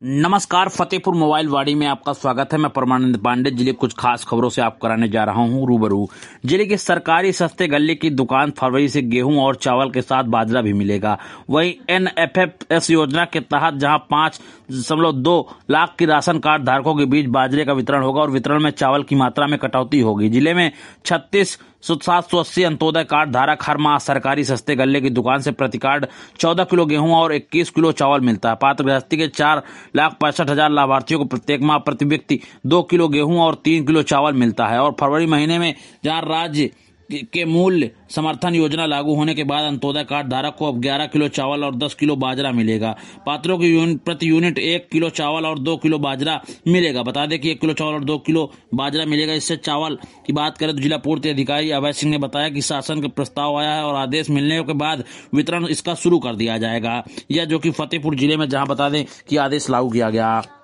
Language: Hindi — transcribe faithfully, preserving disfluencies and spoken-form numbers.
नमस्कार, फतेहपुर मोबाइल वाड़ी में आपका स्वागत है। मैं परमानंद पांडे जिले कुछ खास खबरों से आप कराने जा रहा हूं रूबरू। जिले की सरकारी सस्ते गल्ले की दुकान फरवरी से गेहूं और चावल के साथ बाजरा भी मिलेगा। वहीं एन एफ एफ एस योजना के तहत जहां पांच दशमलव दो लाख की राशन कार्ड धारकों के बीच बाजरे का वितरण होगा और वितरण में चावल की मात्रा में कटौती होगी। जिले में छत्तीस सात सौ अस्सी अंत्योदय कार्ड धारक हर माह सरकारी सस्ते गल्ले की दुकान से प्रति कार्ड चौदह किलो गेहूं और इक्कीस किलो चावल मिलता है। पात्र गृहस्थी के चार लाख पैंसठ हजार लाभार्थियों को प्रत्येक माह प्रति व्यक्ति दो किलो गेहूं और तीन किलो चावल मिलता है। और फरवरी महीने में जहां राज्य के मूल्य समर्थन योजना लागू होने के बाद अंत्योदय कार्ड धारक को अब ग्यारह किलो चावल और दस किलो बाजरा मिलेगा। पात्रों की यूनिट प्रति यूनिट एक किलो चावल और दो किलो बाजरा मिलेगा। बता दें कि एक किलो चावल और दो किलो बाजरा मिलेगा। इससे चावल की बात करें तो जिला पूर्ति अधिकारी अभय सिंह ने बताया कि शासन का प्रस्ताव आया है और आदेश मिलने के बाद वितरण इसका शुरू कर दिया जाएगा। यह जो कि फतेहपुर जिले में जहां बता दें कि आदेश लागू किया गया।